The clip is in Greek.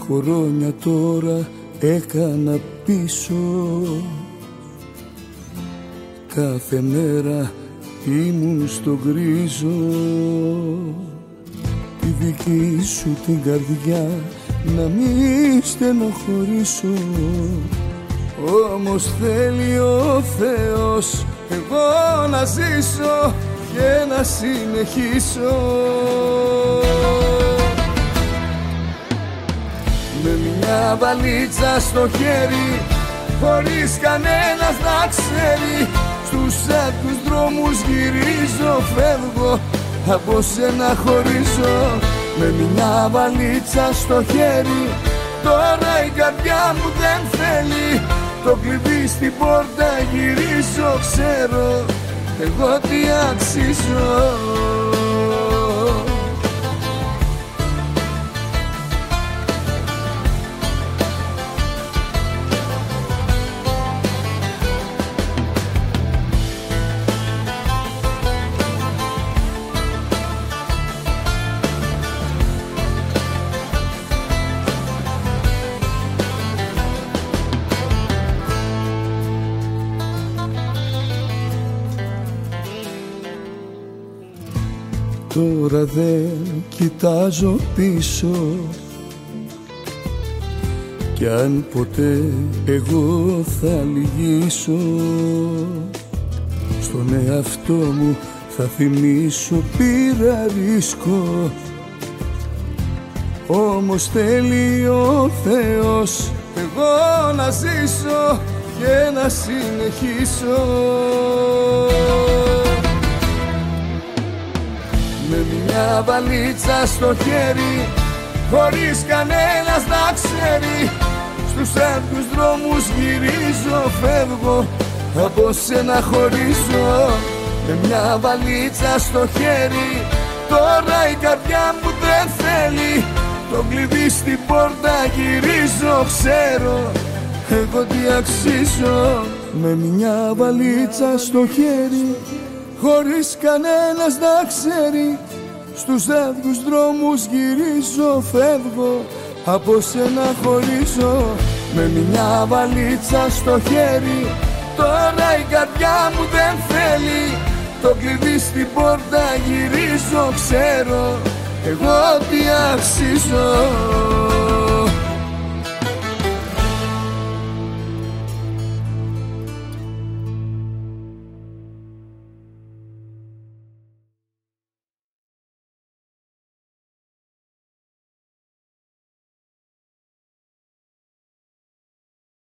χρόνια τώρα έκανα πίσω. Κάθε μέρα ήμουν στο γκρίζο. Τη δική σου την καρδιά να μην στενοχωρήσω. Όμως θέλει ο Θεός εγώ να ζήσω και να συνεχίσω. Με μια βαλίτσα στο χέρι, χωρίς κανένας να ξέρει, στους άκρους δρόμους γυρίζω, φεύγω, από σένα χωρίζω. Με μια βαλίτσα στο χέρι, τώρα η καρδιά μου δεν θέλει. Το κλειδί στην πόρτα γυρίζω, ξέρω εγώ τι αξίζω. Τώρα δεν κοιτάζω πίσω, κι αν ποτέ εγώ θα λυγίσω, στον εαυτό μου θα θυμίσω πήρα ρίσκο. Όμως θέλει ο Θεός εγώ να ζήσω και να συνεχίσω. Με μια βαλίτσα στο χέρι, χωρίς κανένας να ξέρει, στους άδειους δρόμους γυρίζω, φεύγω, από σένα χωρίζω. Με μια βαλίτσα στο χέρι, τώρα η καρδιά μου δεν θέλει. Το κλειδί στην πόρτα γυρίζω, ξέρω εγώ τι αξίζω. Με μια βαλίτσα στο χέρι, χωρίς κανένας να ξέρει, στους άδειους δρόμους γυρίζω, φεύγω, από σένα χωρίζω. Με μια βαλίτσα στο χέρι, τώρα η καρδιά μου δεν θέλει. Το κλειδί στην πόρτα γυρίζω, ξέρω εγώ τι αξίζω.